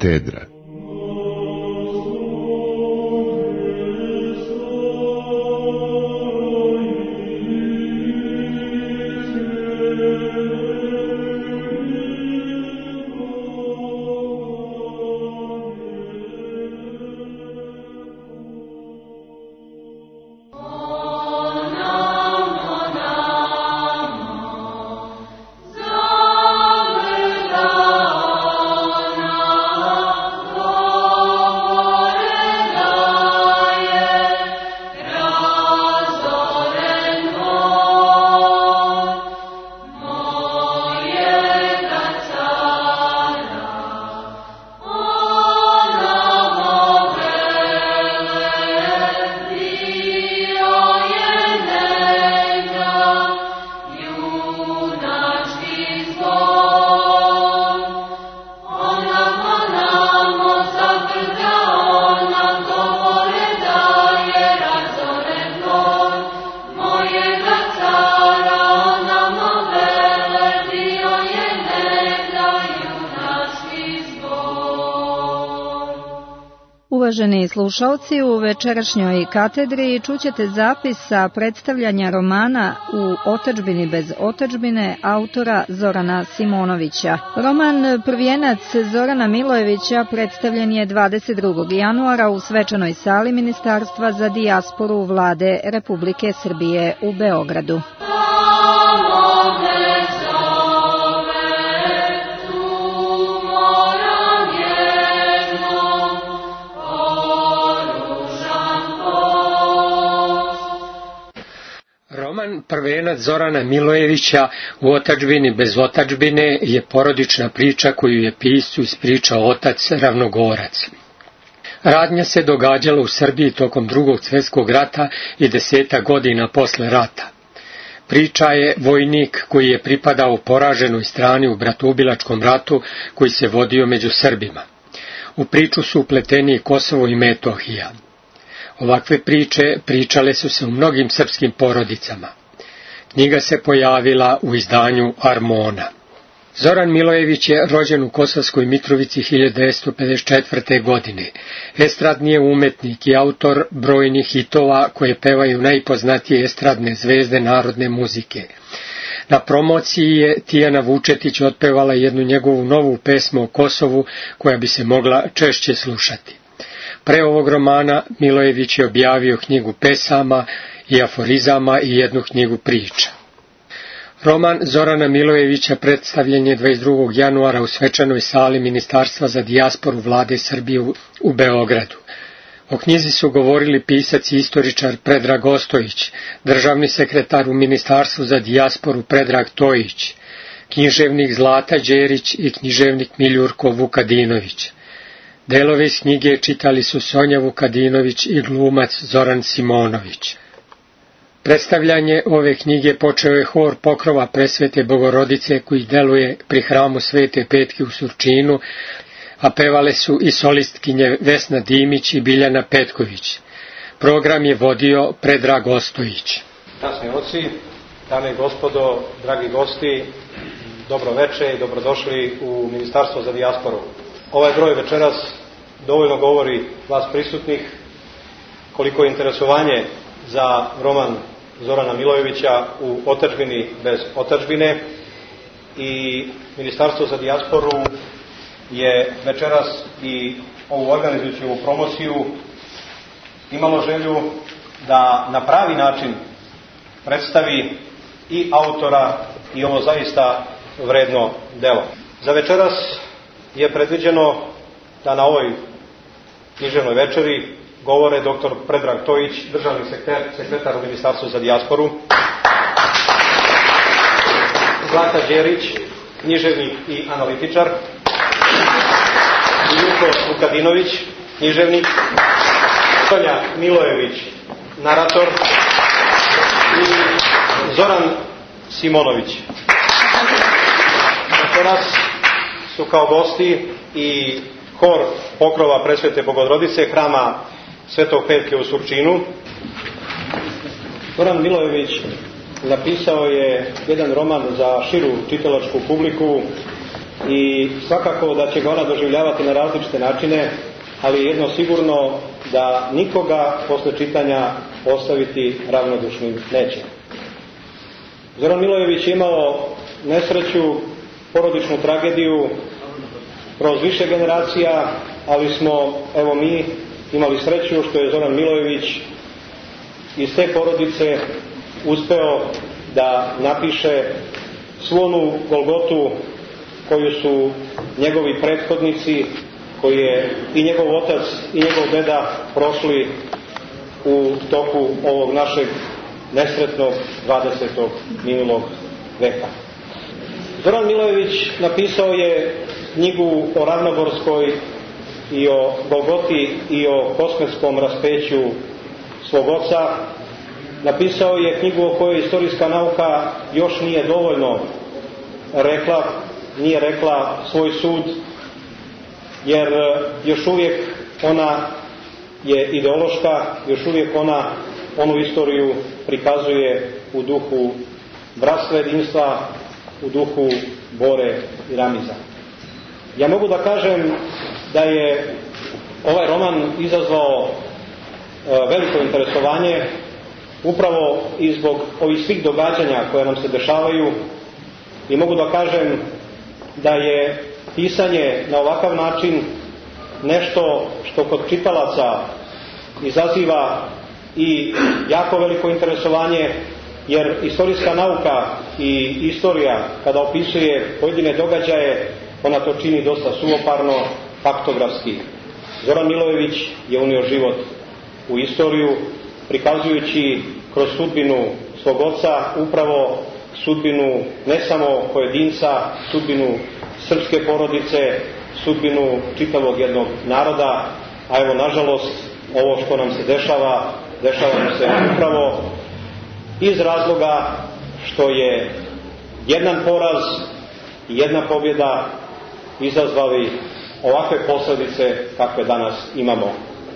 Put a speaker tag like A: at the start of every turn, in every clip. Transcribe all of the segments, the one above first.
A: Katedra.
B: Uvaženi slušalci, u večerašnjoj katedri čućete zapis sa predstavljanja romana U otadžbini bez otadžbine autora Zorana Simonovića. Roman Prvijenac Zorana Milojevića predstavljen je 22. januara u svečanoj sali Ministarstva za dijasporu Vlade Republike Srbije u Beogradu.
C: Roman Prvenac Zorana Milojevića U otadžbini bez otadžbine je porodična priča koju je piscu ispričao otac Ravnogorac. Radnja se događala u Srbiji tokom Drugog svjetskog rata i 10 godina posle rata. Priča je vojnik koji je pripadao poraženoj strani u bratoubilačkom ratu koji se vodio među Srbima. U priču su upleteni Kosovo i Metohija. Ovakve priče pričale su se u mnogim srpskim porodicama. Knjiga se pojavila u izdanju Armona. Zoran Milojević je rođen u Kosovskoj Mitrovici 1954. godine. Estradni je umetnik i autor brojnih hitova koje pevaju najpoznatije estradne zvezde narodne muzike. Na promociji je Tijana Vučetić otpevala jednu njegovu novu pesmu o Kosovu koja bi se mogla češće slušati. Pre ovog romana Milojević je objavio knjigu pesama i aforizama i jednu knjigu priča. Roman Zorana Milojevića predstavljen je 22. januara u svečanoj sali Ministarstva za dijasporu Vlade Srbije u Beogradu. O knjizi su govorili pisac i istoričar Predrag Ostojić, državni sekretar u Ministarstvu za dijasporu Predrag Tojić, književnik Zlata Đerić i književnik Miljurko Vukadinović. Delove iz knjige čitali su Sonja Vukadinović i glumac Zoran Simonović. Predstavljanje ove knjige počeo je hor pokrova Presvete Bogorodice koji deluje pri hramu Svete Petke u Surčinu, a pevale su i solistkinje Vesna Dimić i Biljana Petković. Program je vodio Predrag Ostojić.
D: Časni oci, dame i gospodo, dragi gosti, dobro veče i dobrodošli u Ministarstvo za dijasporu. Ovaj broj večeras dovoljno govori vas prisutnih koliko je interesovanje za roman Zorana Milojevića U otadžbini bez otadžbine i Ministarstvo za dijasporu je večeras i ovu organizujuću ovu promociju imalo želju da na pravi način predstavi i autora i ovo zaista vredno delo. Za večeras je predviđeno da na ovoj književnoj večeri govore dr. Predrag Tojić, državni sekretar u Ministarstvu za dijasporu, Zlata Đerić, književnik i analitičar, Miljurko Vukadinović, književnik, Sonja Milojević, narator i Zoran Simonović. Večeras su kao gosti i hor pokrova Presvete Bogorodice hrama Svetog Petke u Surčinu. Zoran Milojević napisao je jedan roman za širu čitalačku publiku i svakako da će ga ona doživljavati na različite načine, ali jedno sigurno da nikoga posle čitanja ostaviti ravnodušnim neće. Zoran Milojević je imao nesreću, porodičnu tragediju kroz više generacija, ali smo, evo mi, imali sreću što je Zoran Milojević iz te porodice uspeo da napiše svu onu golgotu koju su njegovi prethodnici, koji je i njegov otac i njegov deda prošli u toku ovog našeg nesretnog 20. minulog veka. Zoran Milojević napisao je knjigu o Ravnogorskoj i o Golgoti i o kosmetskom raspeću svog oca. Napisao je knjigu o kojoj istorijska nauka još nije dovoljno nije rekla svoj sud, jer još uvijek ona je ideološka, još uvijek ona onu istoriju prikazuje u duhu bratstva, jedinstva, u duhu Bore i Ramiza. Ja mogu da kažem da je ovaj roman izazvao veliko interesovanje upravo i zbog ovih svih događanja koje nam se dešavaju, i mogu da kažem da je pisanje na ovakav način nešto što kod čitalaca izaziva i jako veliko interesovanje, jer istorijska nauka i istorija kada opisuje pojedine događaje, ona to čini dosta suvoparno, faktografski. Zoran Milojević je unio život u istoriju, prikazujući kroz sudbinu svog oca upravo sudbinu ne samo pojedinca, sudbinu srpske porodice, sudbinu čitavog jednog naroda, a evo nažalost ovo što nam se dešava nam se upravo iz razloga što je jedan poraz i jedna pobjeda izazvali ovakve posljedice kakve danas imamo.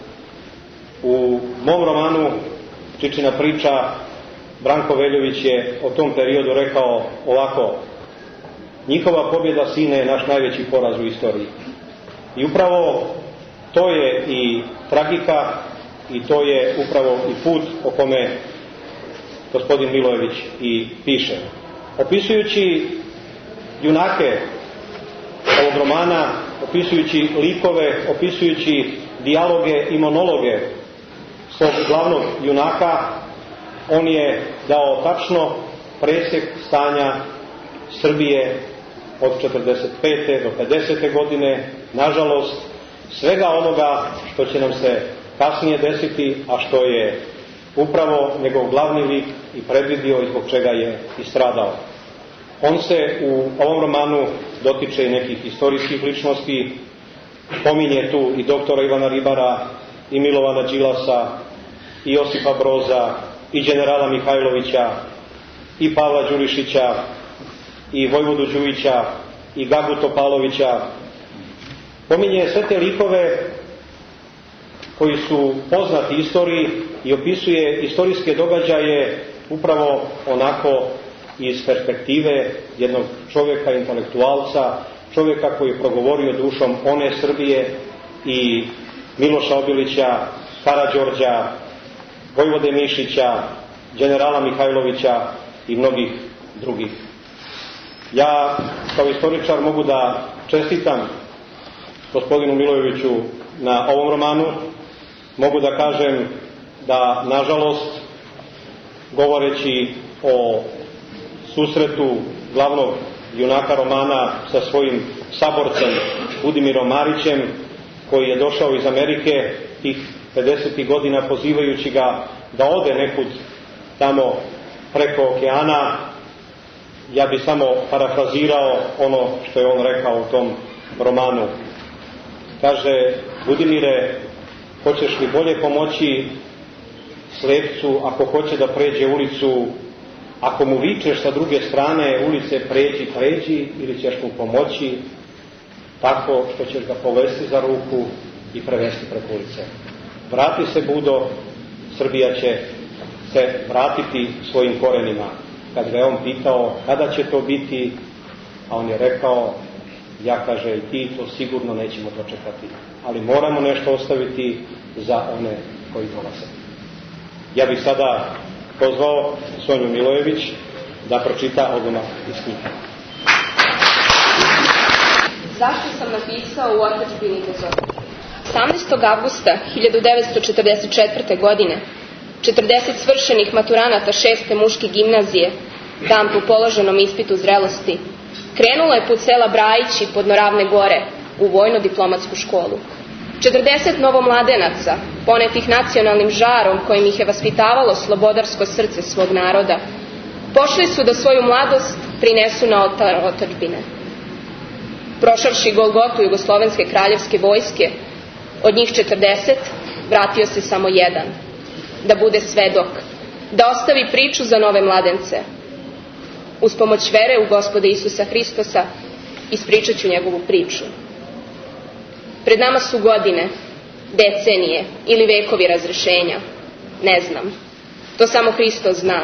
D: U mom romanu Čičina priča Branko Veljović je o tom periodu rekao ovako: njihova pobjeda, sine, je naš najveći poraz u istoriji. I upravo to je i tragika i to je upravo i put o kome gospodin Milojević i piše. Opisujući junake ovog romana, opisujući likove, opisujući dijaloge i monologe svog glavnog junaka, on je dao tačno presjek stanja Srbije od 45. do 50. godine, nažalost svega onoga što će nam se kasnije desiti, a što je upravo njegov glavni lik i predvidio i zbog čega je i stradao. On se u ovom romanu dotiče i nekih historijskih ličnosti, pominje tu i doktora Ivana Ribara, i Milovana Đilasa, i Josipa Broza, i generala Mihajlovića, i Pavla Đurišića, i Vojvodu Đujića, i Gagu Topalovića. Pominje sve te likove koji su poznati istoriji i opisuje istorijske događaje upravo onako iz perspektive jednog čovjeka, intelektualca, čovjeka koji je progovorio dušom one Srbije i Miloša Obilića, Karađorđa, Vojvode Mišića, generala Mihajlovića i mnogih drugih. Ja kao istoričar mogu da čestitam gospodinu Milojeviću na ovom romanu. Mogu da kažem da, nažalost, govoreći o susretu glavnog junaka romana sa svojim saborcem Budimirom Marićem, koji je došao iz Amerike tih 50. godina pozivajući ga da ode nekud tamo preko okeana, ja bi samo parafrazirao ono što je on rekao u tom romanu. Kaže: Budimire, hoćeš li bolje pomoći slepcu ako hoće da pređe ulicu, ako mu vičeš sa druge strane ulice pređi, ili ćeš mu pomoći tako što ćeš ga povesti za ruku i prevesti preko ulice. Vrati se, Budo, Srbija će se vratiti svojim korenima. Kad ga je on pitao kada će to biti, a on je rekao: ja, kaže, i ti to sigurno nećemo dočekati, ali moramo nešto ostaviti za one koji dolaze. Ja bih sada pozvao Sonju Milojević da pročita odlomak iz knjige.
A: Zašto sam napisao u otadžbini bez otadžbine? 18. avgusta 1944. godine 40 svršenih maturanata 6. muške gimnazije, dan po položenom ispitu zrelosti, krenulo je put sela Brajići pod Ravne gore u vojno-diplomatsku školu. 40 novomladenaca, ponetih nacionalnim žarom kojim ih je vaspitavalo slobodarsko srce svog naroda, pošli su da svoju mladost prinesu na oltar otadžbine. Prošavši Golgotu Jugoslovenske kraljevske vojske, od njih 40 vratio se samo jedan, da bude svedok, da ostavi priču za nove mladence. Uz pomoć vere u Gospoda Isusa Hristosa ispričat ću njegovu priču. Pred nama su godine, decenije ili vekovi razrešenja. Ne znam. To samo Hristos zna.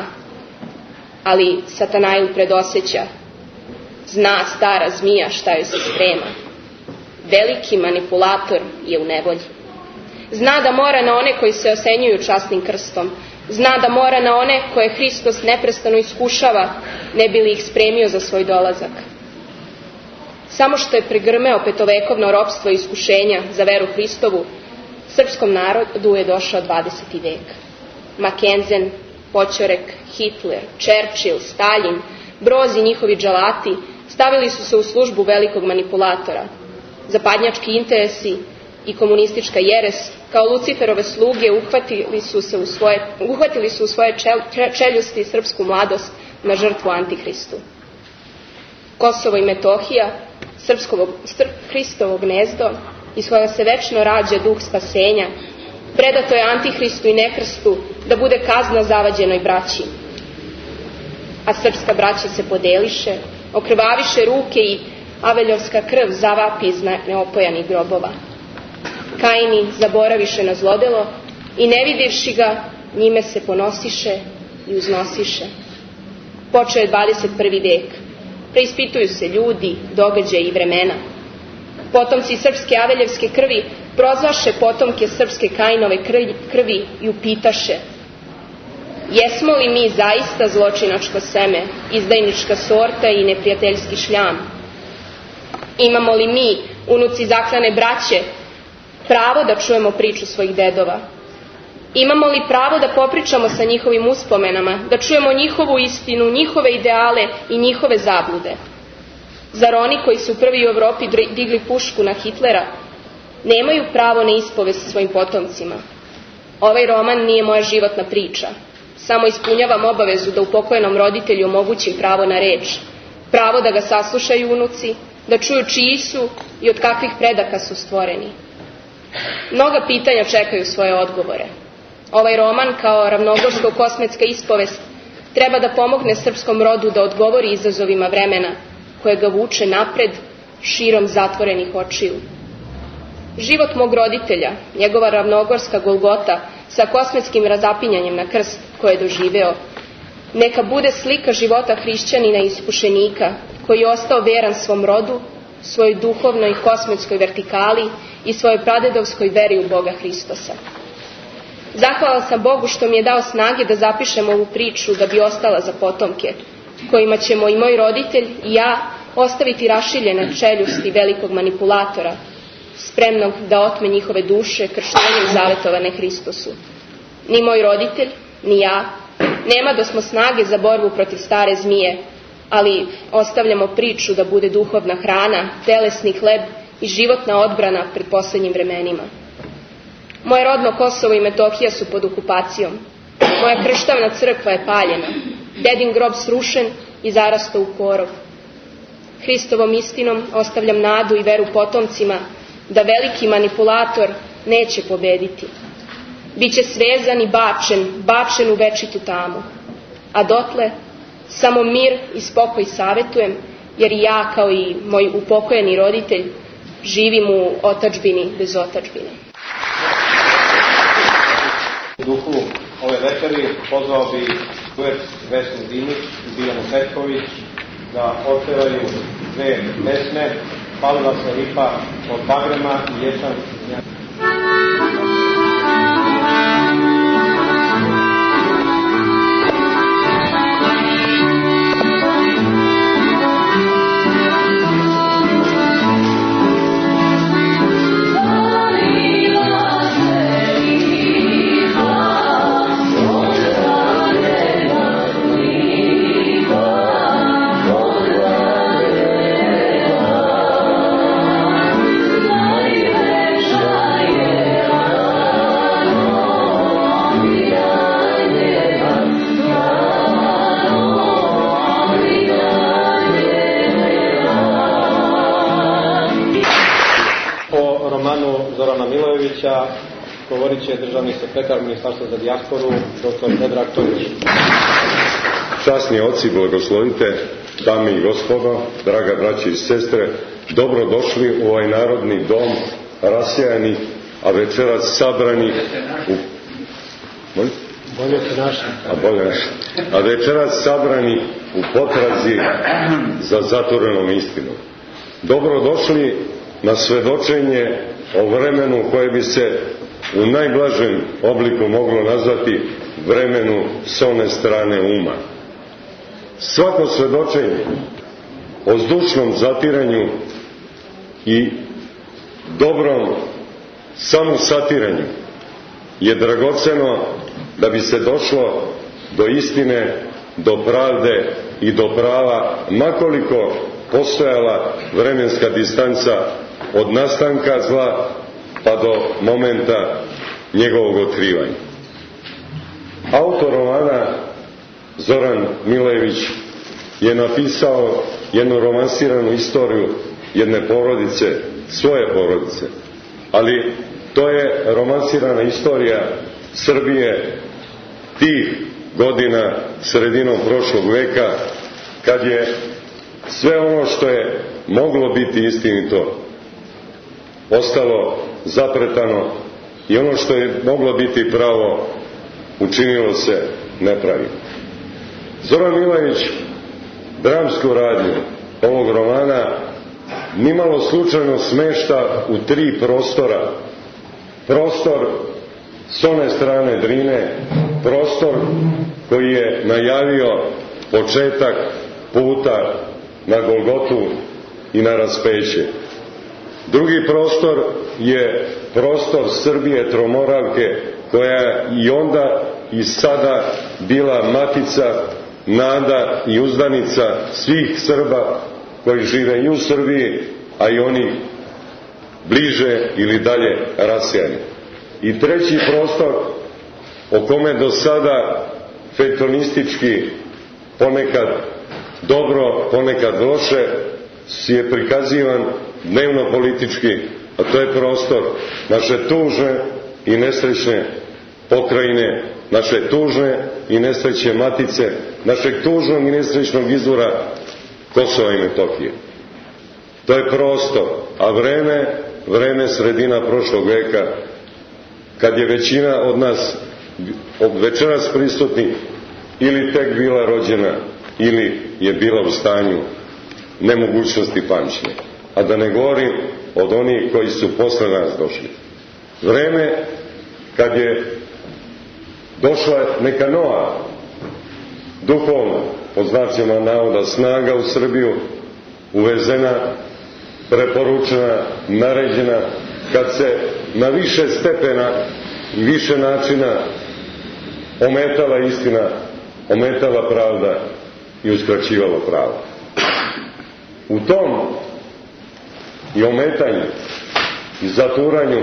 A: Ali Satanajl predosjeća. Zna stara zmija šta joj se sprema. Veliki manipulator je u nevolji. Zna da mora na one koji se osenjuju časnim krstom. Zna da mora na one koje Hristos neprestano iskušava, ne bi li ih spremio za svoj dolazak. Samo što je pregrmeo petovekovno ropstvo i iskušenja za veru Hristovu, srpskom narodu je došao 20. vek. Mackensen, Poćorek, Hitler, Churchill, Stalin, Broz i njihovi dželati stavili su se u službu velikog manipulatora. Zapadnjački interesi i komunistička jeres kao Luciferove sluge uhvatili su u svoje čeljusti srpsku mladost na žrtvu Antihristu. Kosovo i Metohija, Hristovo gnezdo, iz koga se večno rađa duh spasenja, predato je Antihristu i nekrstu da bude kazna zavađenoj braći. A srpska braća se podeliše, okrvaviše ruke i aveljovska krv zavapi iz neopojanih grobova. Kaini zaboraviše na zlodelo i ne vidjevši ga, njime se ponosiše i uznosiše. Počeo je 21. vek. Preispituju se ljudi, događaji i vremena. Potomci srpske aveljevske krvi prozvaše potomke srpske Kainove krvi i upitaše: jesmo li mi zaista zločinačko seme, izdajnička sorta i neprijateljski šljam? Imamo li mi, unuci zaklane braće, pravo da čujemo priču svojih dedova? Imamo li pravo da popričamo sa njihovim uspomenama, da čujemo njihovu istinu, njihove ideale i njihove zablude? Zar oni koji su prvi u Evropi digli pušku na Hitlera nemaju pravo na ispovest svojim potomcima? Ovaj roman nije moja životna priča. Samo ispunjavam obavezu da upokojenom roditelju omogućim pravo na reč, pravo da ga saslušaju unuci, da čuju čiji su i od kakvih predaka su stvoreni. Mnoga pitanja čekaju svoje odgovore. Ovaj roman, kao ravnogorsko-kosmetska ispovest, treba da pomogne srpskom rodu da odgovori izazovima vremena, koje ga vuče napred širom zatvorenih očiju. Život mog roditelja, njegova ravnogorska Golgota sa kosmetskim razapinjanjem na krst koje je doživeo, neka bude slika života hrišćanina i iskušenika koji je ostao veran svom rodu, svojoj duhovnoj i kosmetskoj vertikali i svojoj pradedovskoj veri u Boga Hristosa. Zahvala sam Bogu što mi je dao snage da zapišem ovu priču da bi ostala za potomke, kojima ćemo i moj roditelj i ja ostaviti rašiljene čeljusti velikog manipulatora, spremnog da otme njihove duše krštenjem zavetovane Hristosu. Ni moj roditelj, ni ja, nema da smo snage za borbu protiv stare zmije, ali ostavljamo priču da bude duhovna hrana, telesni hleb i životna odbrana pred posljednjim vremenima. Moje rodno Kosovo i Metohija su pod okupacijom. Moja krštavna crkva je paljena, dedin grob srušen i zarastao u korov. Hristovom istinom ostavljam nadu i veru potomcima da veliki manipulator neće pobediti. Biće svezan i bačen u večitu tamu. A dotle samo mir i spokoj savetujem, jer i ja, kao i moj upokojeni roditelj, živim u otadžbini bez otadžbine.
D: U duhu ove večeri pozvao bi duet Vesnu Dimić i Biljanu Petković da otpevaju dve pesme palila se lipa od bagrema i ječam. Zorana Milojevića govorit će državni sekretar Ministarstva za dijasporu, dr. Predrag Tomić.
E: Časni oci, blagoslovite, dame i gospodo, draga braće i sestre, dobrodošli u ovaj narodni dom rasijani, a večeras sabrani u... A večeras sabrani u potrazi za zatvorenom istinom. Dobrodošli na svedočenje o vremenu koje bi se u najblažem obliku moglo nazvati vremenu s one strane uma. Svako svedočenje o zdušnom zatiranju i dobrom samosatiranju je dragoceno da bi se došlo do istine, do pravde i do prava, makoliko postojala vremenska distanca od nastanka zla pa do momenta njegovog otkrivanja. Autor romana Zoran Milojević je napisao jednu romansiranu istoriju jedne porodice, svoje porodice, ali to je romansirana istorija Srbije tih godina sredinom prošlog veka, kad je sve ono što je moglo biti istinito ostalo zapretano i ono što je moglo biti pravo učinilo se nepravim. Zoran Milojević dramsku radnju ovog romana nimalo slučajno smešta u 3 prostora. Prostor s one strane Drine, prostor koji je najavio početak puta na Golgotu i na raspeće. Drugi prostor je prostor Srbije Tromoravke, koja je i onda i sada bila matica, nada i uzdanica svih Srba koji žive i u Srbiji, a i oni bliže ili dalje rasijani. I treći prostor, o kome do sada fektonistički ponekad dobro, ponekad loše je prikazivan dnevno politički, a to je prostor naše tužne i nesrećne pokrajine, naše tužne i nesrećne matice, našeg tužnog i nesrećnog izvora Kosova i Metohije. To je prostor, a vreme sredina prošlog veka, kad je većina od nas od večeras prisutnih ili tek bila rođena ili je bila u stanju nemogućnosti pamćenja, a da ne govorim od onih koji su posle nas došli. Vreme kad je došla neka nova duhovna, pod znacima navoda, snaga u Srbiju, uvezena, preporučena, naređena, kad se na više stepena i više načina ometala istina, ometala pravda i uskraćivala pravo. U tom i ometanju i zaturanju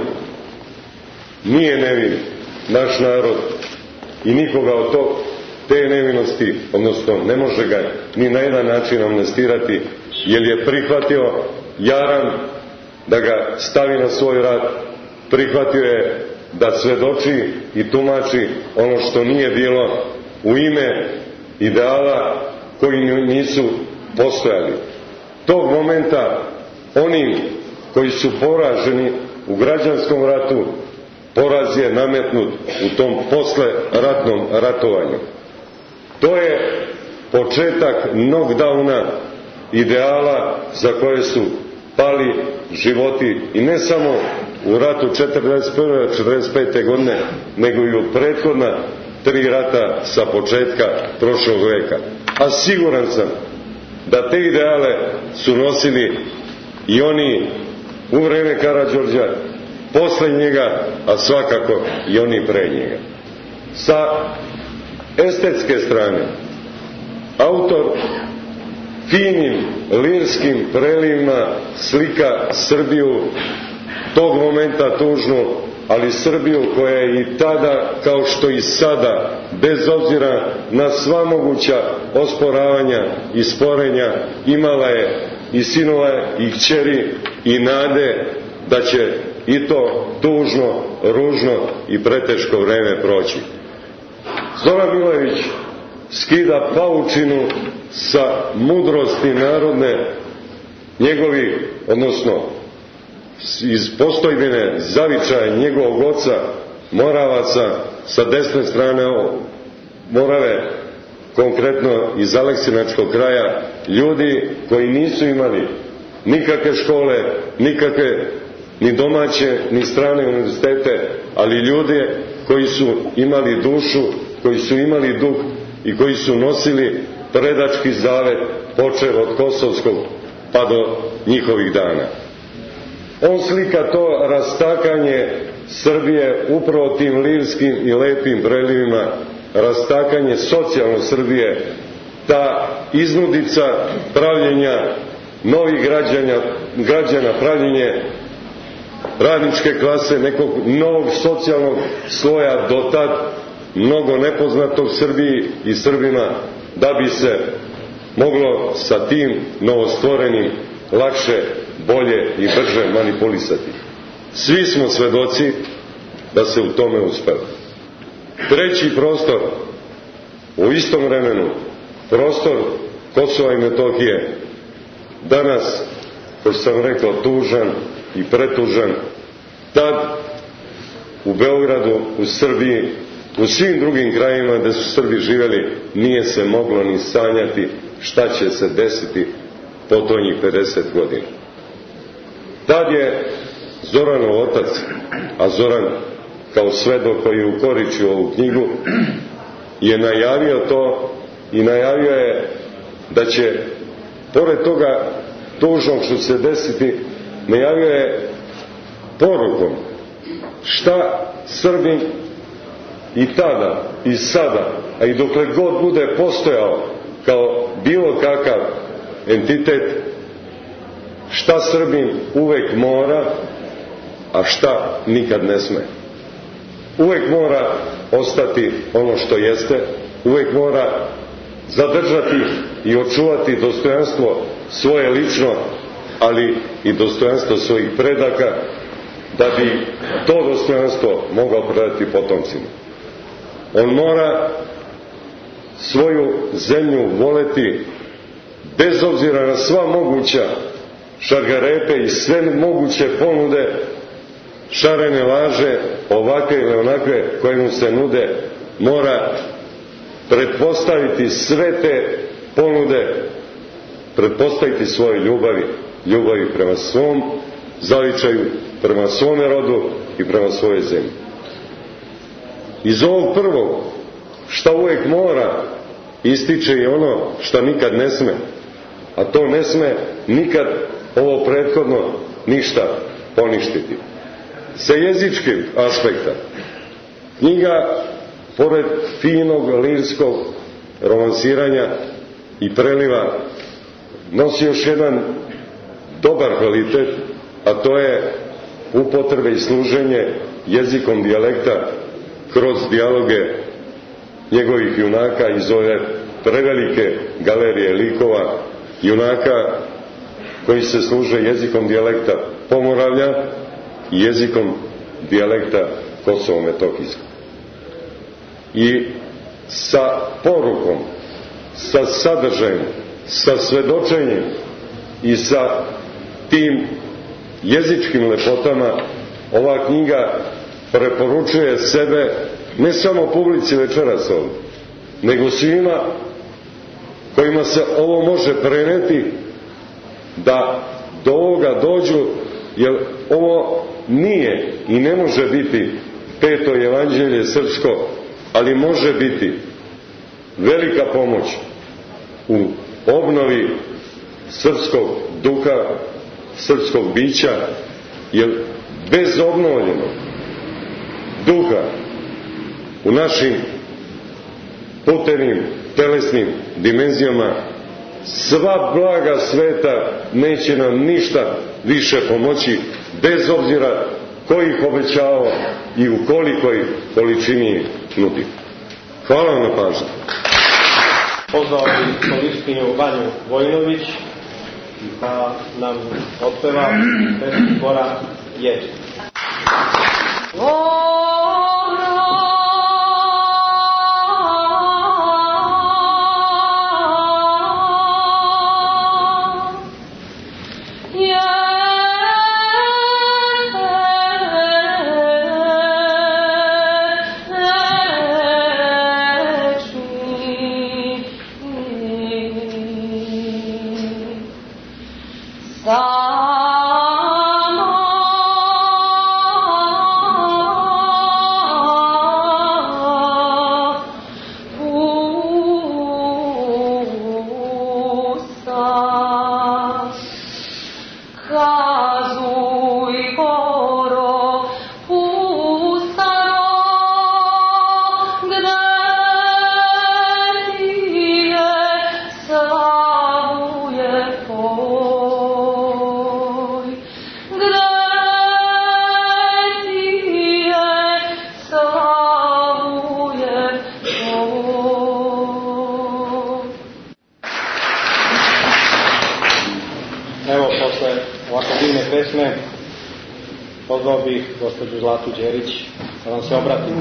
E: nije nevin naš narod i nikoga od te nevinosti, odnosno ne može ga ni na jedan način amnestirati, jer je prihvatio jaran da ga stavi na svoj rad, prihvatio je da svedoči i tumači ono što nije bilo u ime ideala koji nisu postojali. Tog momenta oni koji su poraženi u građanskom ratu, poraz je nametnut u tom posleratnom ratovanju. To je početak knockdowna ideala za koje su pali životi i ne samo u ratu 1941-1945. godine, nego i u prethodna 3 rata sa početka prošlog veka. A siguran sam da te ideale su nosili i oni u vreme Karađorđa, posle njega, a svakako i oni pre njega. Sa estetske strane, autor finim lirskim prelivima slika Srbiju tog momenta tužnu, ali Srbiju koja je i tada, kao što i sada, bez obzira na sva moguća osporavanja i sporenja, imala je i sinova i kćeri i nade da će i to tužno, ružno i preteško vreme proći. Zoran Milojević skida paučinu sa mudrosti narodne, njegovi, odnosno iz postojbine zavičaja njegovog oca Moravaca sa desne strane Morave, konkretno iz Aleksinačkog kraja, ljudi koji nisu imali nikakve škole, nikakve ni domaće ni strane univerzitete, ali ljudi koji su imali dušu, koji su imali duh i koji su nosili predački zavet počev od Kosovskog pa do njihovih dana. On slika to rastakanje Srbije upravo tim lirskim i lepim prelivima, rastakanje socijalno Srbije, ta iznudica pravljenja novih građana, pravljenje radničke klase, nekog novog socijalnog sloja, do tad mnogo nepoznatog Srbiji i Srbima, da bi se moglo sa tim novostvorenim lakše, bolje i brže manipulisati. Svi smo svedoci da se u tome uspelo. Treći prostor, u istom vremenu, prostor Kosova i Metohije, danas, kao što sam rekao, tužan i pretužan, tad u Beogradu, u Srbiji, u svim drugim krajima gde su Srbi živeli, nije se moglo ni sanjati šta će se desiti potonjih 50 godina. Tad je Zoranov otac, a Zoran kao svedok koji je ukoričio ovu knjigu, je najavio to i najavio je da će, pored toga tužnog što će se desiti, najavio je porukom šta Srbi i tada i sada, a i dokle god bude postojao kao bilo kakav entitet, šta Srbin uvek mora, a šta nikad ne sme. Uvek mora ostati ono što jeste, uvek mora zadržati i očuvati dostojanstvo svoje lično, ali i dostojanstvo svojih predaka, da bi to dostojanstvo mogao predati potomcima. On mora svoju zemlju voleti bez obzira na sva moguća šargarepe i sve moguće ponude, šarene laže, ovakve ili onakve koje mu se nude. Mora pretpostaviti sve te ponude, pretpostaviti svoje ljubavi prema svom zavičaju, prema svome rodu i prema svojoj zemlji. Iz ovog prvog, šta uvek mora, ističe i ono šta nikad ne sme, a to ne sme nikad ovo prethodno ništa poništiti. Sa jezičkog aspekta, knjiga, pored finog lirskog romansiranja i preliva, nosi još jedan dobar kvalitet, a to je upotrebe i služenje jezikom dijalekta kroz dijaloge njegovih junaka iz ove prevelike galerije likova, junaka koji se služe jezikom dijalekta Pomoravlja i jezikom dijalekta Kosovo-Metohijskog. I sa porukom, sa sadržajem, sa svedočenjem i sa tim jezičkim lepotama, ova knjiga preporučuje sebe ne samo publici večeras ovdje, nego svima kojima se ovo može preneti, da do ovoga dođu, jer ovo nije i ne može biti peto evanđelje srpsko, ali može biti velika pomoć u obnovi srpskog duha, srpskog bića, jer bez obnovljenog duha u našim putenim telesnim dimenzijama sva blaga sveta neće nam ništa više pomoći, bez obzira ko ih obećao i u kolikoj količini nudi. Hvala vam na pažnju.
D: Pozvao bih solistkinju Vanju Vojinović da nam otpeva pesmu zbora Jež. Pozvao bih gospođu Zlatu Đerić da vam se obrati.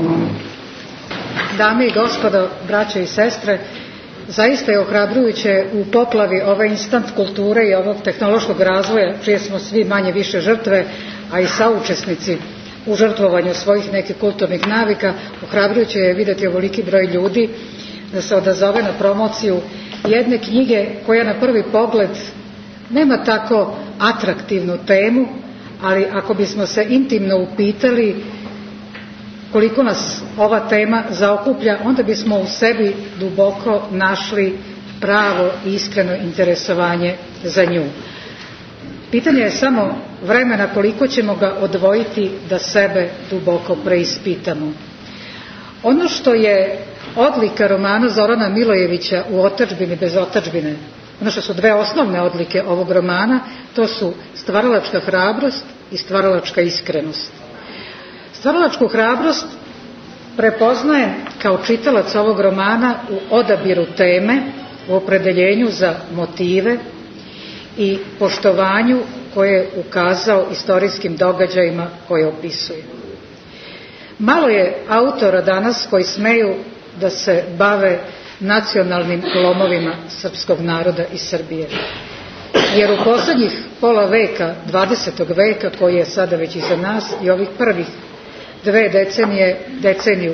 F: Dame i gospodo, braće i sestre, zaista je ohrabrujuće u poplavi ove instant kulture i ovog tehnološkog razvoja, čije smo svi manje više žrtve, a i saučesnici u žrtvovanju svojih nekih kulturnih navika, ohrabrujuće je vidjeti ovoliki broj ljudi da se odazove na promociju jedne knjige koja na prvi pogled nema tako atraktivnu temu, ali ako bismo se intimno upitali koliko nas ova tema zaokuplja, onda bismo u sebi duboko našli pravo i iskreno interesovanje za nju. Pitanje je samo vremena koliko ćemo ga odvojiti da sebe duboko preispitamo. Ono što je odlika romana Zorana Milojevića U otadžbini bez otadžbine, ono što su dve osnovne odlike ovog romana, to su stvaralačka hrabrost i stvaralačka iskrenost. Stvaralačku hrabrost prepoznajem kao čitalac ovog romana u odabiru teme, u opredeljenju za motive i poštovanju koje je ukazao istorijskim događajima koje opisuje. Malo je autora danas koji smeju da se bave nacionalnim lomovima srpskog naroda i Srbije. Jer u posljednjih pola veka, 20. veka, koji je sada već iza nas, i ovih prvih dve deceniju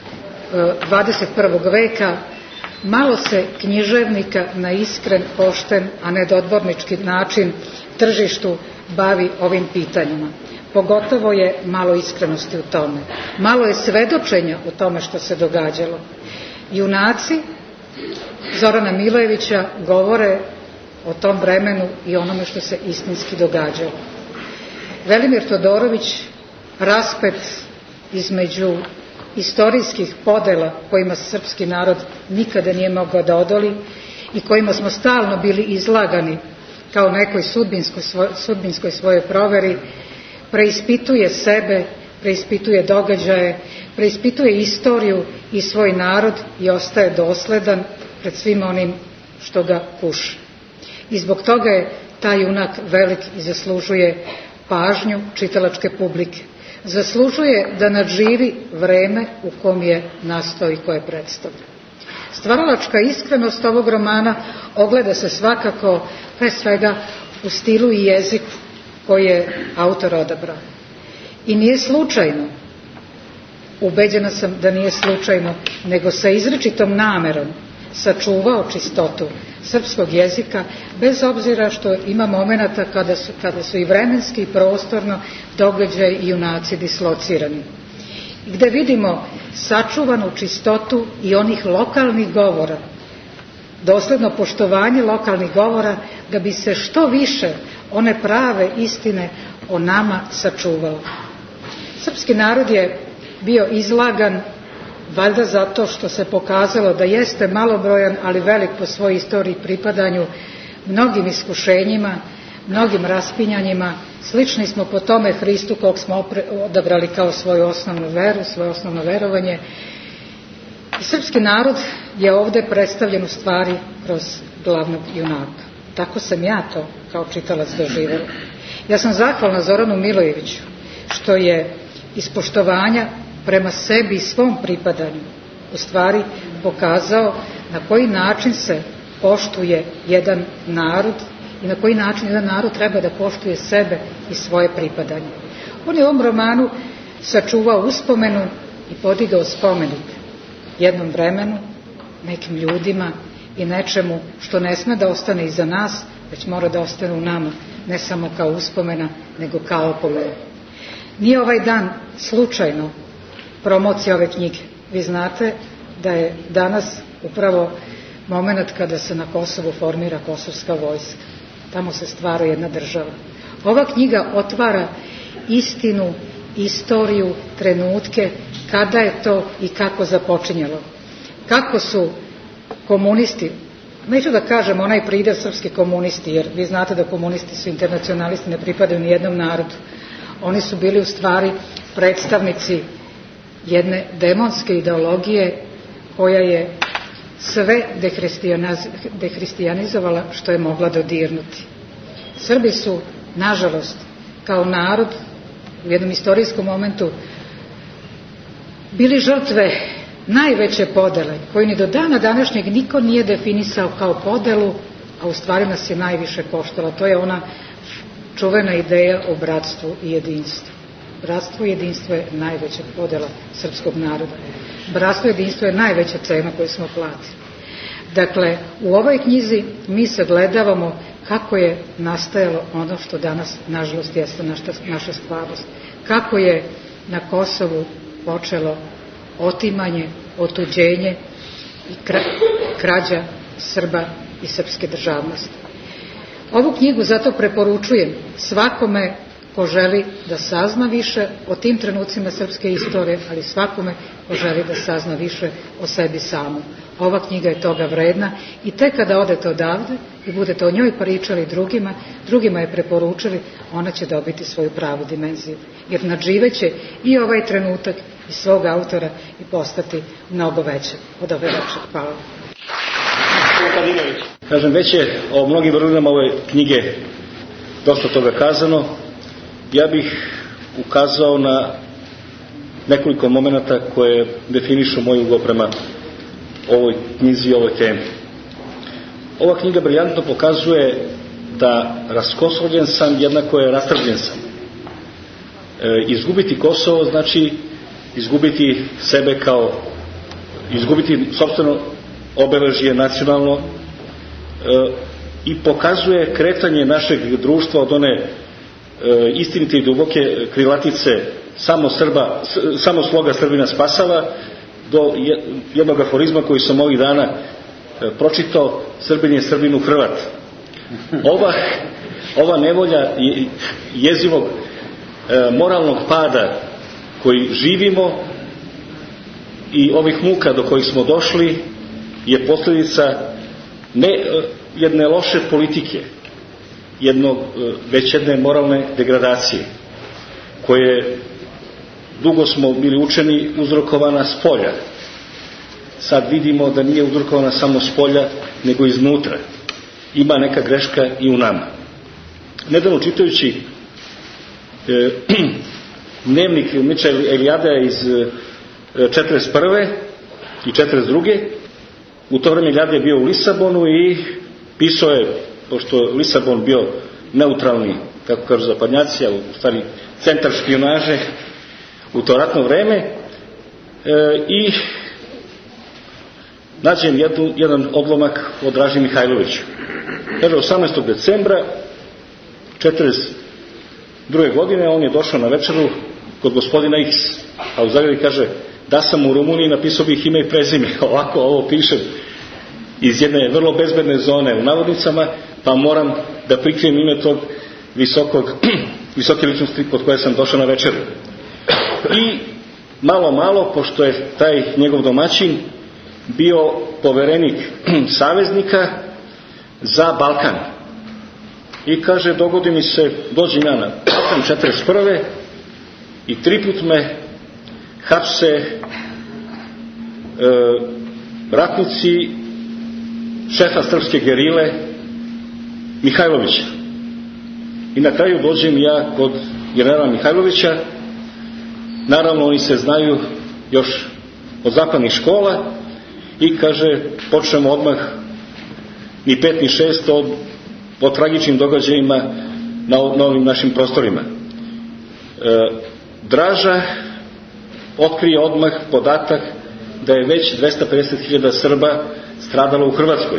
F: 21. veka, malo se književnika na iskren, pošten, a ne dodvornički način tržištu bavi ovim pitanjima. Pogotovo je malo iskrenosti u tome. Malo je svedočenja u tome što se događalo. Junaci Zorana Milojevića govore o tom vremenu i onome što se istinski događalo. Velimir Todorović, raspet između istorijskih podela kojima srpski narod nikada nije mogao da odoli i kojima smo stalno bili izlagani kao nekoj sudbinskoj svojoj proveri, preispituje sebe, preispituje događaje, preispituje istoriju i svoj narod i ostaje dosledan pred svim onim što ga kuši. I zbog toga je taj junak velik i zaslužuje pažnju čitalačke publike. Zaslužuje da nadživi vreme u kom je nastao i koje predstavlja. Stvaralačka iskrenost ovog romana ogleda se svakako pre svega u stilu i jeziku koji je autor odabrao. I nije slučajno, ubeđena sam da nije slučajno, nego sa izričitom namerom sačuvao čistotu srpskog jezika, bez obzira što ima momenata kada su i vremenski i prostorno događaj i junaci dislocirani. Gde vidimo sačuvanu čistotu i onih lokalnih govora, dosledno poštovanje lokalnih govora, da bi se što više one prave istine o nama sačuvalo. Srpski narod je bio izlagan, valjda zato što se pokazalo da jeste malobrojan, ali velik po svojoj istoriji i pripadanju, mnogim iskušenjima, mnogim raspinjanjima. Slični smo po tome Hristu kog smo odabrali kao svoju osnovnu veru, svoje osnovno verovanje. I srpski narod je ovde predstavljen u stvari kroz glavnog junaka. Tako sam ja to kao čitalac doživela. Ja sam zahvalna Zoranu Milojeviću što je iz poštovanja prema sebi i svom pripadanju u stvari pokazao na koji način se poštuje jedan narod i na koji način jedan narod treba da poštuje sebe i svoje pripadanje. On je u ovom romanu sačuvao uspomenu i podigao spomenik jednom vremenu, nekim ljudima i nečemu što ne sme da ostane iza nas, već mora da ostane u nama, ne samo kao uspomena, nego kao opomena. Nije ovaj dan slučajno promocija ove knjige. Vi znate da je danas upravo moment kada se na Kosovu formira kosovska vojska. Tamo se stvara jedna država. Ova knjiga otvara istinu, istoriju, trenutke, kada je to i kako započinjalo. Kako su komunisti, neću da kažem onaj pridev srpski komunisti, jer vi znate da komunisti su internacionalisti, ne pripadaju ni jednom narodu. Oni su bili u stvari predstavnici jedne demonske ideologije koja je sve dehristijanizovala što je mogla dodirnuti. Srbi su, nažalost, kao narod u jednom istorijskom momentu bili žrtve najveće podele, koju ni do dana današnjeg niko nije definisao kao podelu, a u stvari nas je najviše koštala. To je ona čuvena ideja o bratstvu i jedinstvu. Bratstvo i jedinstvo je najveća podela srpskog naroda. Bratstvo i jedinstvo je najveća cena koju smo platili. Dakle, u ovoj knjizi mi sagledavamo kako je nastajalo ono što danas, nažalost, jeste naša stvarnost. Kako je na Kosovu počelo otimanje, otuđenje i krađa Srba i srpske državnosti. Ovu knjigu zato preporučujem svakome ko želi da sazna više o tim trenucima srpske istorije, ali svakome ko želi da sazna više o sebi samom. Ova knjiga je toga vredna i tek kada odete odavde i budete o njoj pričali drugima je preporučili, ona će dobiti svoju pravu dimenziju. Jer nadživeće i ovaj trenutak i svog autora i postati mnogo veće od ove veće. Hvala.
G: Kažem, već je o mnogim vrlinama ove knjige dosta toga kazano. Ja bih ukazao na nekoliko momenata koje definišu moj ugao prema ovoj knjizi i ovoj temi. Ova knjiga briljantno pokazuje da raskosovljen sam jednako je rastrbljen sam. Izgubiti Kosovo znači izgubiti sebe izgubiti sopstveno obeležje nacionalno i pokazuje kretanje našeg društva od one istinite i duboke krilatice samo sloga Srbina spasava do jednog aforizma koji sam ovih dana pročitao: Srbin je Srbinu Hrvat. Ova nevolja jezivog moralnog pada koji živimo i ovih muka do kojih smo došli je posljedica ne jedne loše politike, već jedne moralne degradacije koje dugo smo bili učeni uzrokovana spolja. Sad vidimo da nije uzrokovana samo spolja, nego iznutra. Ima neka greška i u nama. Nedavno čitajući dnevnik Miča Elijada iz 1941. i 1942. U to vreme Elijada je bio u Lisabonu i pisao je, pošto je Lisabon bio neutralni, kako kažu zapadnjaci, a u stvari centar špijunaže u to ratno vreme, i nađem jedan odlomak o Draži Mihajloviću. Kaže, 18. decembra 1942. godine on je došao na večeru kod gospodina X, a u zagradi kaže, da sam u Rumuniji napisao bih ime i prezime. Ovako ovo pišem iz jedne vrlo bezbedne zone u navodnicama, pa moram da prikrijem ime tog visoke ličnosti kod koje sam došao na večeru. I malo, pošto je taj njegov domaćin bio poverenik saveznika za Balkan. I kaže, dogodi mi se, dođem ja na Balkan 1941. i 3 put me hapse ratnici šefa srpske gerile Mihajlovića. I na kraju dođem ja kod generala Mihajlovića. Naravno, oni se znaju još od zapadnih škola i kaže, počnemo odmah ni 5 ni 6 o tragičnim događajima na ovim našim prostorima. Draža otkrije odmah podatak da je već 250.000 Srba stradalo u Hrvatskoj.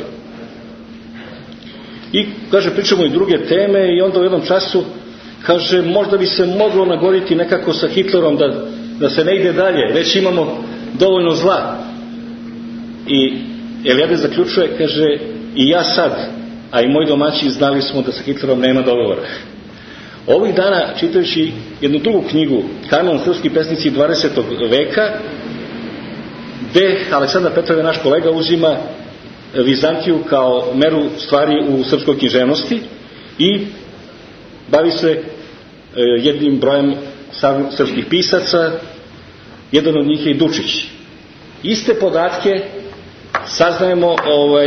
G: I kaže, pričamo i druge teme i onda u jednom času kaže, možda bi se moglo nagoditi nekako sa Hitlerom da se ne ide dalje, već imamo dovoljno zla. I Elijade zaključuje, kaže, i ja sad, a i moji domaći znali smo da sa Hitlerom nema dogovora. Ovih dana, čitajući jednu drugu knjigu, Kanon srpski pesnici 20. veka, gde Aleksandar Petrov, naš kolega, uzima Vizantiju kao meru stvari u srpskoj književnosti i bavi se jednim brojem srpskih pisaca, jedan od njih je i Dučić. Iste podatke saznajemo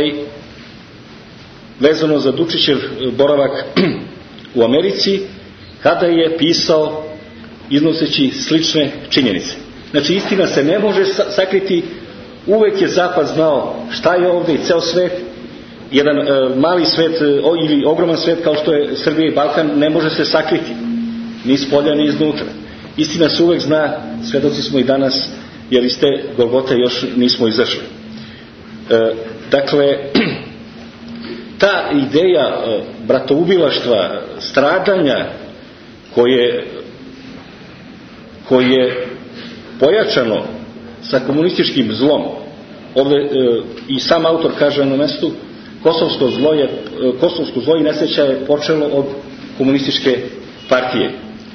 G: vezano za Dučićev boravak u Americi, kada je pisao iznoseći slične činjenice. Znači, istina se ne može sakriti, uvek je Zapad znao šta je ovdje i ceo svet, jedan mali svet ili ogroman svet kao što je Srbija i Balkan ne može se sakriti, ni iz polja ni iznutra. Istina se uvek zna, svedoci smo i danas, jer iz te Golgote još nismo izašli. Dakle, ta ideja bratoubilaštva, stradanja koje je pojačano sa komunističkim zlom, ovdje i sam autor kaže na mestu, kosovsko zlo i nesreća je počelo od komunističke partije.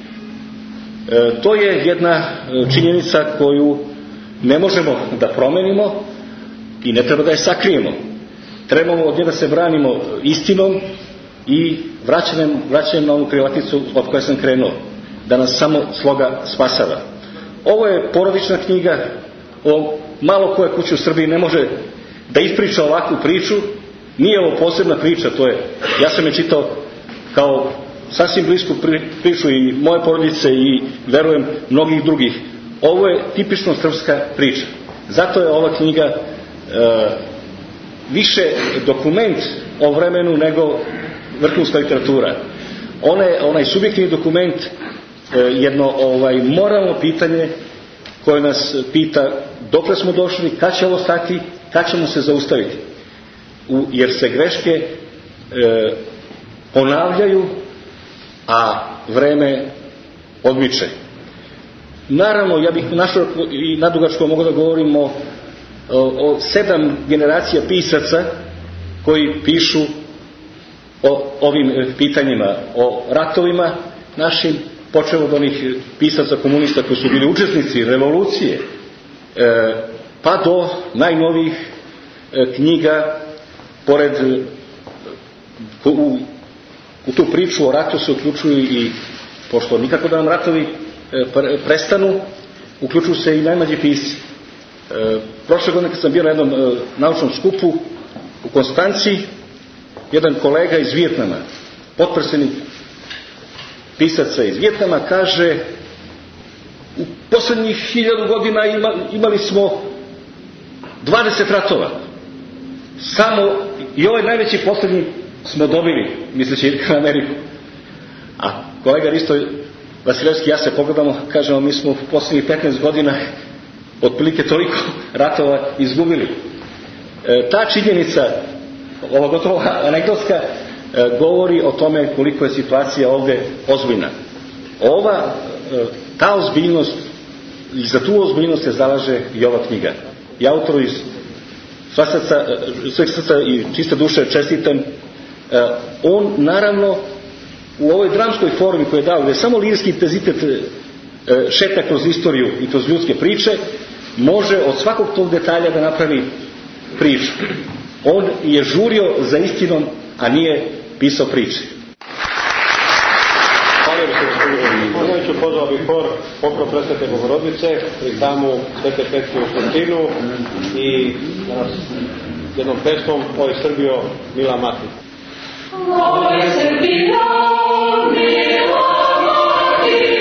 G: To je jedna činjenica koju ne možemo da promenimo i ne treba da je sakrijemo. Trebamo od nje da se branimo istinom i vraćanjem na onu krilaticu od koje sam krenuo, da nas samo sloga spasava. Ovo je porodična knjiga, malo koja kuća u Srbiji ne može da ispriča ovakvu priču, nije ovo posebna priča, ja sam je čitao kao sasvim blisku priču i moje porodice i verujem mnogih drugih. Ovo je tipično srpska priča. Zato je ova knjiga više dokument o vremenu nego vrhunska literatura. Onaj subjektivni dokument, jedno moralno pitanje koje nas pita dokle smo došli, kad će ovo stati, kad ćemo se zaustaviti. Jer se greške ponavljaju, a vreme odmiče. Naravno, ja bih našao i nadugačko mogu da govorimo o 7 generacija pisaca koji pišu o ovim pitanjima, o ratovima našim, počeo od onih pisaca komunista koji su bili učesnici revolucije, pa do najnovijih knjiga. Pored u tu priču o ratu se uključuju i, pošto nikako da nam ratovi prestanu, uključuju se i najmlađi pisci. Prošle godine kad sam bio na jednom naučnom skupu u Konstanciji, jedan kolega iz Vijetnama, potpredsednik pisaca iz Vijetnama, kaže: u poslednjih 1000 godina imali smo 20 ratova. Samo i ovaj najveći poslednji smo dobili, misleći na Ameriku. A kolega Risto Vasilevski, ja se pogledamo, kažemo, mi smo u poslednjih 15 godina otprilike toliko ratova izgubili. Ta činjenica, ova gotovo anegdotska, govori o tome koliko je situacija ovdje ozbiljna. Ta ozbiljnost, i za tu ozbiljnost se zalaže i ova knjiga. I autoru iz sveg srca i čiste duše čestitam. On naravno u ovoj dramskoj formi koju je dao, gdje je samo lirski intenzitet šeta kroz istoriju i kroz ljudske priče, može od svakog tog detalja da napravi priču. On je žurio za istinom, a nije pisao priče.
D: Hvala se gospodinu Ivanoviću, pozvao bih hor Pokrov Presvete Bogorodice i samu Svete Petke u Svetinu i da nas jednom pesmom Oj Srbijo, mila mati.
H: Oj Srbijo, mila mati,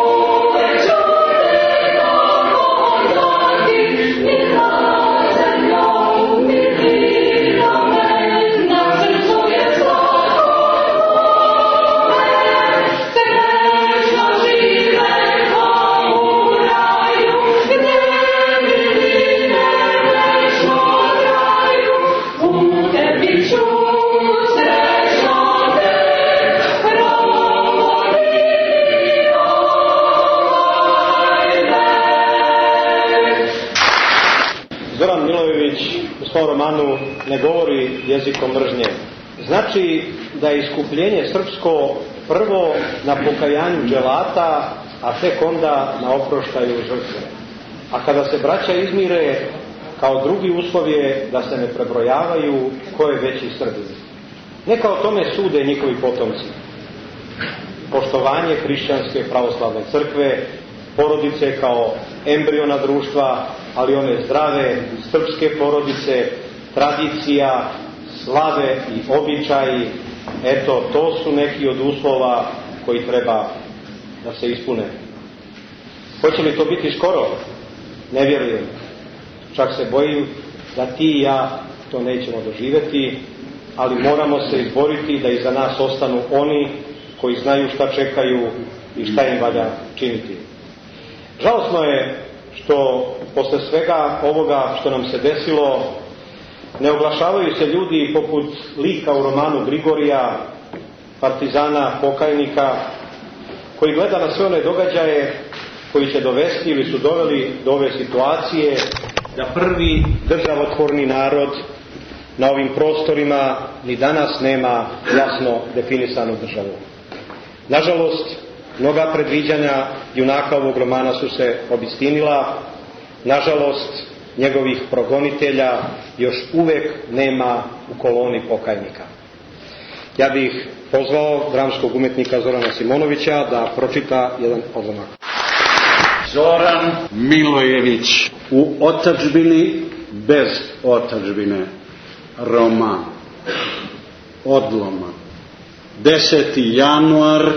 D: u svom romanu ne govori jezikom mržnje. Znači da je iskupljenje srpsko prvo na pokajanju dželata, a tek onda na oproštaju žrtve. A kada se braća izmire, kao drugi uslov je da se ne prebrojavaju ko je veći Srbin. Neka o tome sude njihovi potomci. Poštovanje hrišćanske pravoslavne crkve, porodice kao embriona društva, ali one zdrave srpske porodice, tradicija, slave i običaji, eto, to su neki od uslova koji treba da se ispune. Hoće li to biti skoro? Ne vjerujem. Čak se bojim da ti i ja to nećemo doživjeti, ali moramo se izboriti da iza nas ostanu oni koji znaju šta čekaju i šta im valja činiti. Žalosno je što posle svega ovoga što nam se desilo ne oglašavaju se ljudi poput lika u romanu Grigorija, partizana, pokajnika, koji gleda na sve one događaje koji će dovesti ili su doveli do ove situacije da prvi državotvorni narod na ovim prostorima ni danas nema jasno definisanu državu. Nažalost, mnoga predviđanja junaka ovog romana su se obistinila. Nažalost, njegovih progonitelja još uvek nema u koloni pokajnika. Ja bih pozvao dramskog umetnika Zorana Simonovića da pročita jedan odlomak.
I: Zoran Milojević, u otadžbini bez otadžbine, roman, odlomak, 10. januar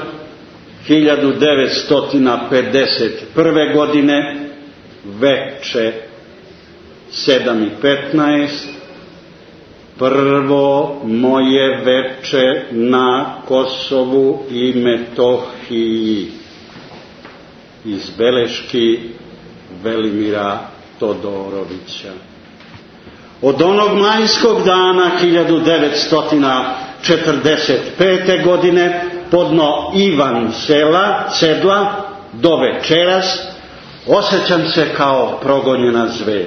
I: 1951. godine, veče 7:15, prvo moje veče na Kosovu i Metohiji. Iz beleški Velimira Todorovića. Od onog majskog dana 1945. godine podno Ivan Sedla do večeras osjećam se kao progonjena zver.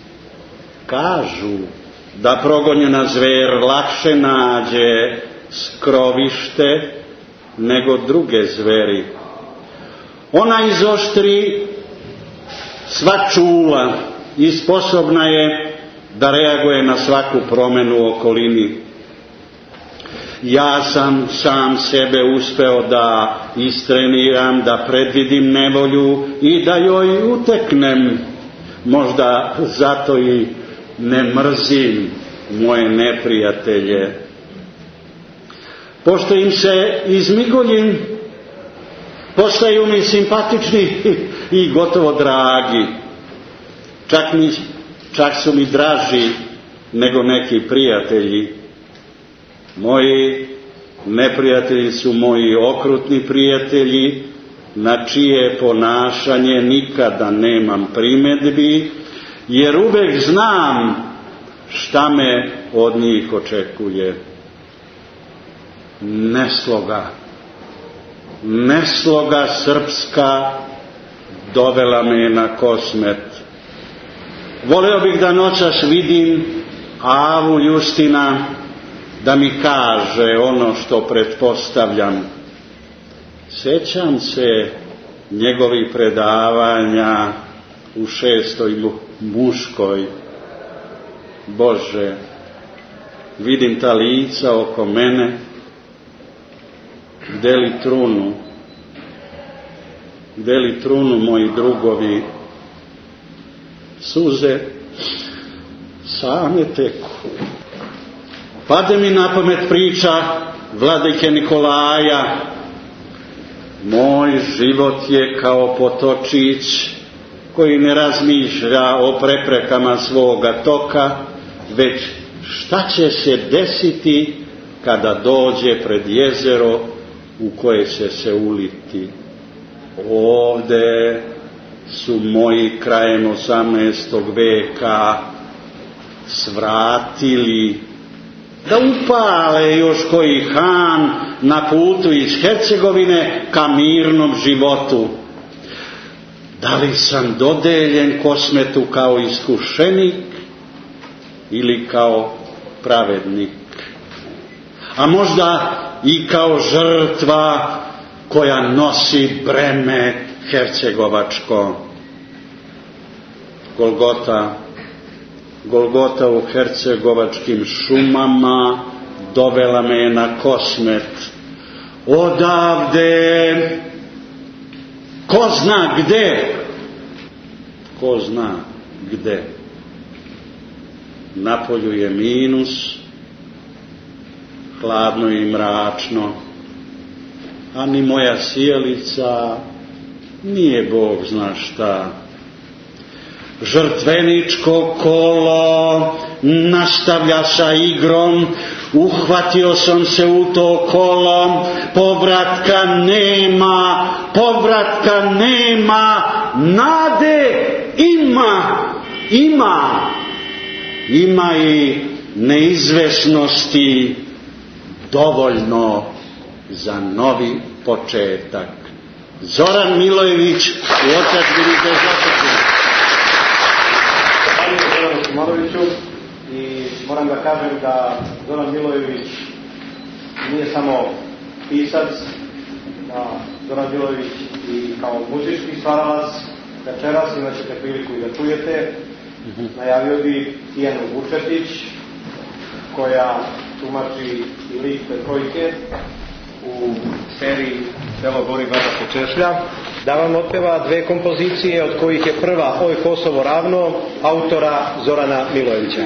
I: Kažu da progonjena zver lakše nađe skrovište nego druge zveri. Ona izoštri sva čula i sposobna je da reaguje na svaku promjenu u okolini. Ja sam sam sebe uspeo da istreniram, da predvidim nevolju i da joj uteknem. Možda zato i ne mrzim moje neprijatelje. Pošto im se izmigoljim, postaju mi simpatični i gotovo dragi. Čak su mi draži nego neki prijatelji. Moji neprijatelji su moji okrutni prijatelji, na čije ponašanje nikada nemam primedbi, jer uvek znam šta me od njih očekuje. Nesloga srpska dovela me na Kosmet. Voleo bih da noćas vidim Avu Justina da mi kaže ono što pretpostavljam. Sjećam se njegovih predavanja u 6. muškoj. Bože, vidim ta lica oko mene, gde li trunu moji drugovi, suze same teku. Pade mi na pamet priča vladike Nikolaja, moj život je kao potočić koji ne razmišlja o preprekama svoga toka, već šta će se desiti kada dođe pred jezero u koje će se uliti. Ovde su moji krajem 18. veka svratili da upale još koji han na putu iz Hercegovine ka mirnom životu. Da li sam dodeljen Kosmetu kao iskušenik ili kao pravednik? A možda i kao žrtva koja nosi breme hercegovačko. Golgota u hercegovačkim šumama dovela me na Kosmet. Odavde, ko zna gde. Napolju je minus, hladno i mračno, a ni moja sjelica nije Bog zna šta. Žrtveničko kolo nastavlja sa igrom, uhvatio sam se u to kolo, povratka nema, nade ima i neizvesnosti dovoljno za novi početak. Zoran Milojević u otadžbini bez otadžbine.
D: Hvala Zoranu Simonoviću i moram da kažem da Zoran Milojević nije samo pisac, Zoran Milojević i kao muzički stvaralac. Večeras imat ćete priliku i da čujete. Najavio bi Tijanu Vučetić, koja tumači i lik Petrojke u seriji Selo gori Baba se češlja, da vam otpeva dve kompozicije, od kojih je prva Oj Kosovo ravno, autora Zorana Milojevića.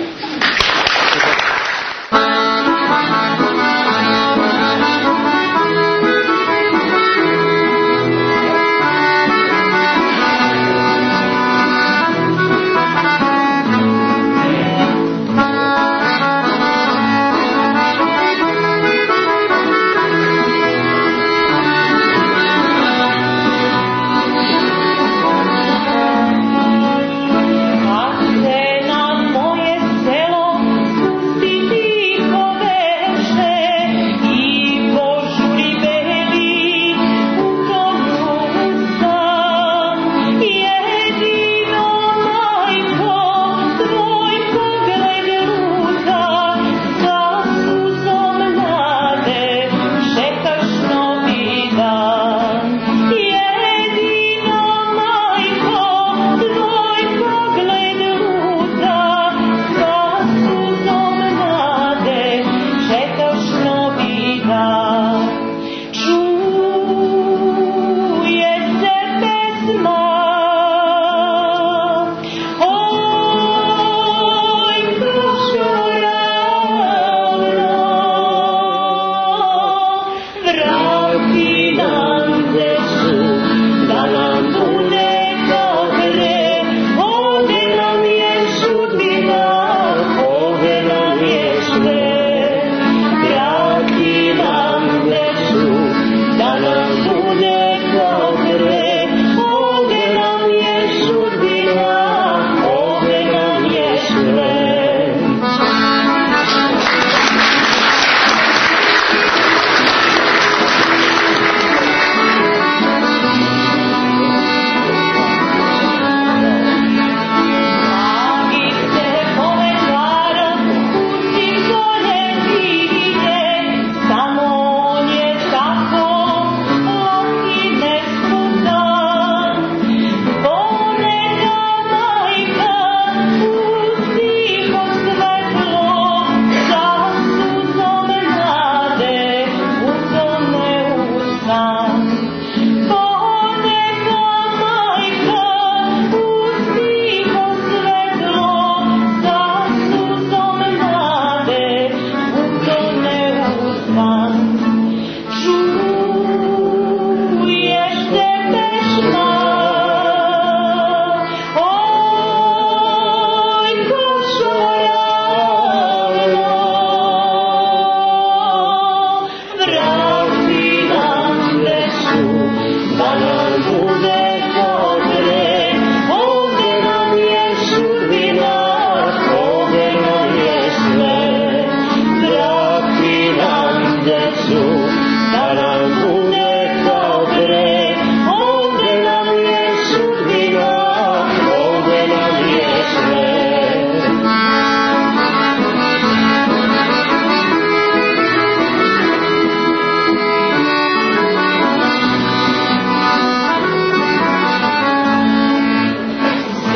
H: Moje selo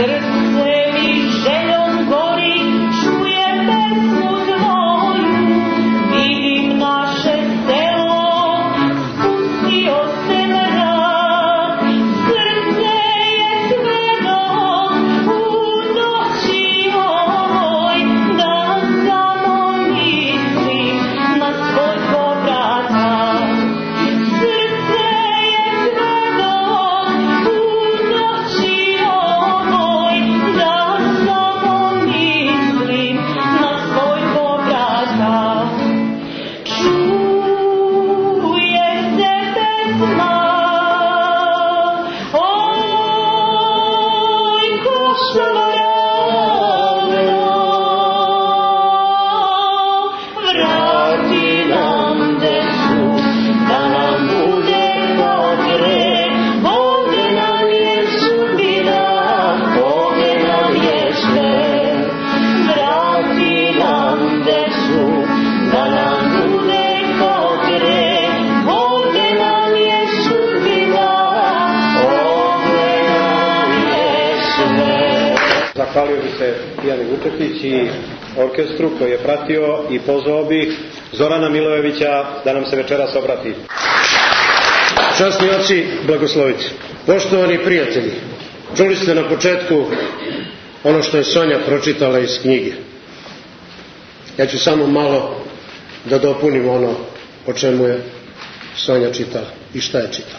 D: Zahvalio bi se Tijani Vučetić i orkestru koji je pratio i pozvao bih Zorana Milojevića da nam se večeras obrati.
J: Časni oci, blagoslovite. Poštovani prijatelji, čuli ste na početku ono što je Sonja pročitala iz knjige. Ja ću samo malo da dopunim ono o čemu je Sonja čitala i šta je čitala.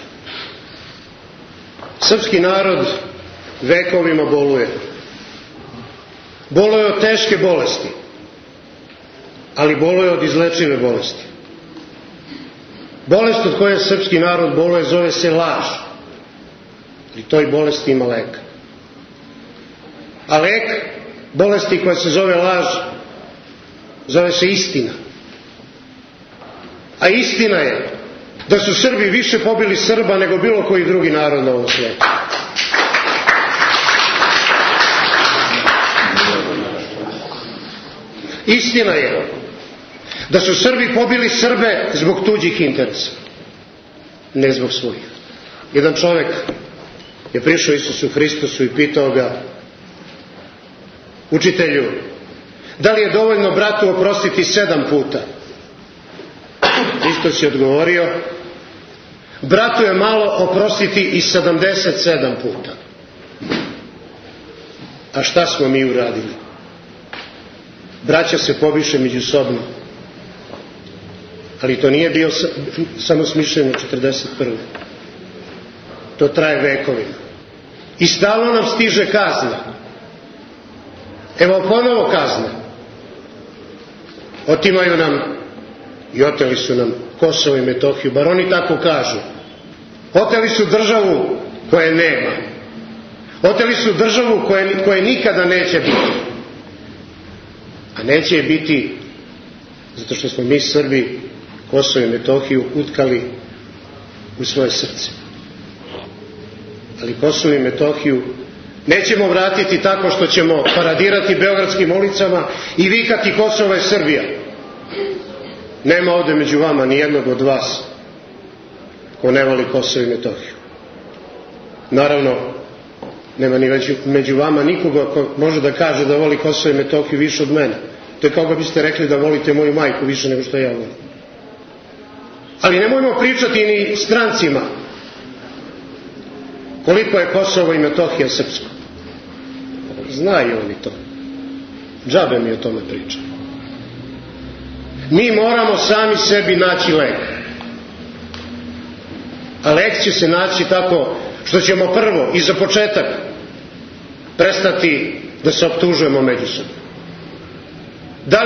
J: Srpski narod vekovima boluje. Boluje od teške bolesti, ali boluje od izlečive bolesti. Bolest od koje srpski narod boluje zove se laž. I toj bolesti ima lek. A lek bolesti koja se zove laž zove se istina. A istina je da su Srbi više pobili Srba nego bilo koji drugi narod na ovom svijetu. Istina je da su Srbi pobili Srbe zbog tuđih interesa, ne zbog svojih. Jedan čovjek je prišao Isusu Hristosu i pitao ga: učitelju, da li je dovoljno bratu oprostiti 7 puta? Hristos je odgovorio: bratu je malo oprostiti i 77 puta. A šta smo mi uradili? Braća se pobiše međusobno. Ali to nije bio samo smišljeno 41. To traje vekovima. I stalno nam stiže kazna. Evo ponovo kazna. Otimaju nam i oteli su nam Kosovo i Metohiju, bar oni tako kažu. Oteli su državu koje nema. Oteli su državu koje nikada neće biti. A neće je biti zato što smo mi Srbi Kosovo i Metohiju utkali u svoje srce. Ali Kosovo i Metohiju nećemo vratiti tako što ćemo paradirati beogradskim ulicama i vikati Kosovo je Srbija. Nema ovde među vama ni jednog od vas ko ne voli Kosovo i Metohiju. Naravno, nema ni među vama nikoga ko može da kaže da voli Kosovo i Metohiju više od mene. To je kao da biste rekli da volite moju majku više nego što ja volim. Ali nemojmo pričati ni strancima koliko je Kosovo i Metohija srpsko. Znaju oni to. Džabe mi o tome pričam. Mi moramo sami sebi naći lek. A lek će se naći tako što ćemo prvo i za početak prestati da se optužujemo međusobno. Da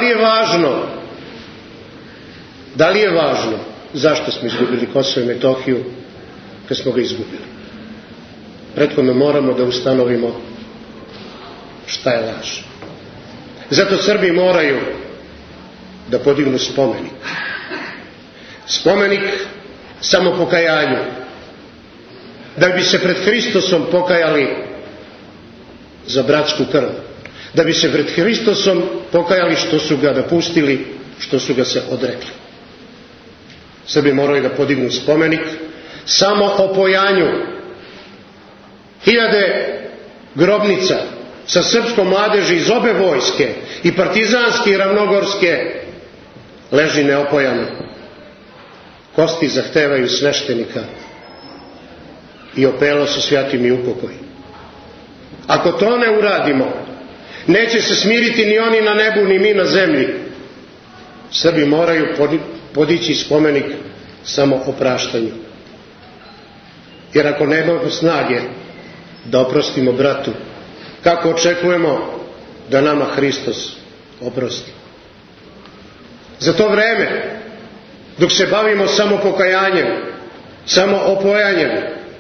J: li je važno zašto smo izgubili Kosovo i Metohiju kad smo ga izgubili? Prethodno moramo da ustanovimo šta je laž. Zato Srbi moraju da podignu spomenik. Spomenik samopokajanju. Da bi se pred Hristosom pokajali za bratsku krv. Da bi se pred Hristosom pokajali što su ga napustili, što su ga se odrekli. Srbi moraju da podignu spomenik samo opojanju. Hiljade grobnica sa srpskom mladeži iz obe vojske, i partizanske i ravnogorske, leži neopojano. Kosti zahtevaju sveštenika i opelo sa svjatim i upokoj. Ako to ne uradimo, neće se smiriti ni oni na nebu, ni mi na zemlji. Srbi moraju podići spomenik samo opraštanju. Jer ako nemamo snage da oprostimo bratu, kako očekujemo da nama Hristos oprosti? Za to vreme, dok se bavimo samo pokajanjem, samo opojanjem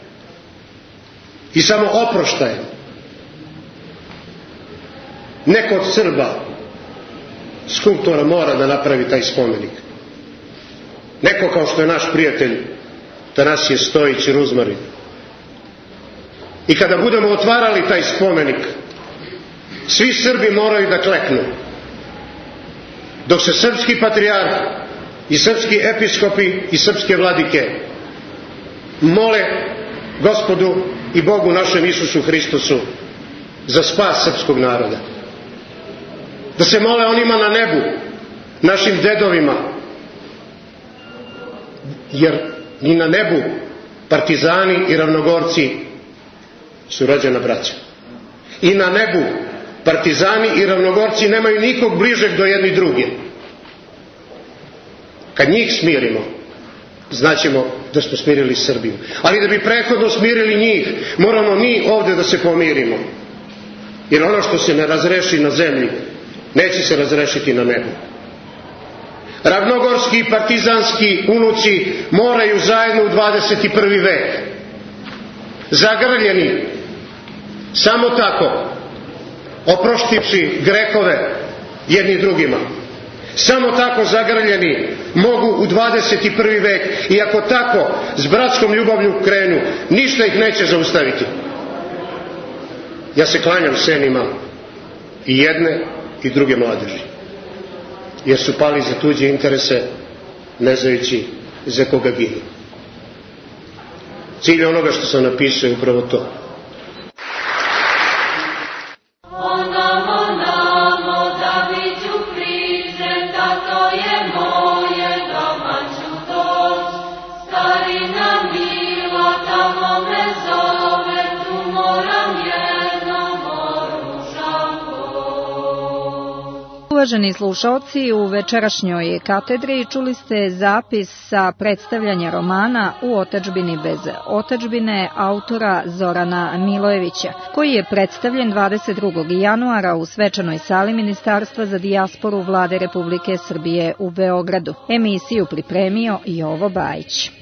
J: i samo oproštajem, neko od Srba, skulptora, mora da napravi taj spomenik. Neko kao što je naš prijatelj Tanasije Stojić i Ruzmarin. I kada budemo otvarali taj spomenik, svi Srbi moraju da kleknu. Dok se srpski patrijarh i srpski episkopi i srpske vladike mole Gospodu i Bogu našem Isusu Hristosu za spas srpskog naroda. Da se mole onima na nebu, našim dedovima, jer ni na nebu partizani i ravnogorci su rođena braća. I na nebu partizani i ravnogorci nemaju nikog bližeg do jedni druge. Kad njih smirimo, znaćemo da smo smirili Srbiju. Ali da bi prethodno smirili njih, moramo mi ovde da se pomirimo. Jer ono što se ne razreši na zemlji, neće se razrešiti na nebu. Ravnogorski i partizanski unuci moraju zajedno u 21. vek. Zagrljeni, samo tako, oproštivši grehove jedni drugima. Samo tako zagrljeni mogu u 21. vek, i ako tako s bratskom ljubavlju krenu, ništa ih neće zaustaviti. Ja se klanjam senima i jedne i druge mladeži, jer su pali za tuđe interese, ne znajući za koga ginu. Cilj onoga što sam napisao je upravo to.
B: Uvaženi slušaoci, u večerašnjoj katedri čuli ste zapis sa predstavljanja romana U otadžbini bez otadžbine autora Zorana Milojevića, koji je predstavljen 22. januara u svečanoj sali Ministarstva za dijasporu Vlade Republike Srbije u Beogradu. Emisiju pripremio Jovo Bajić.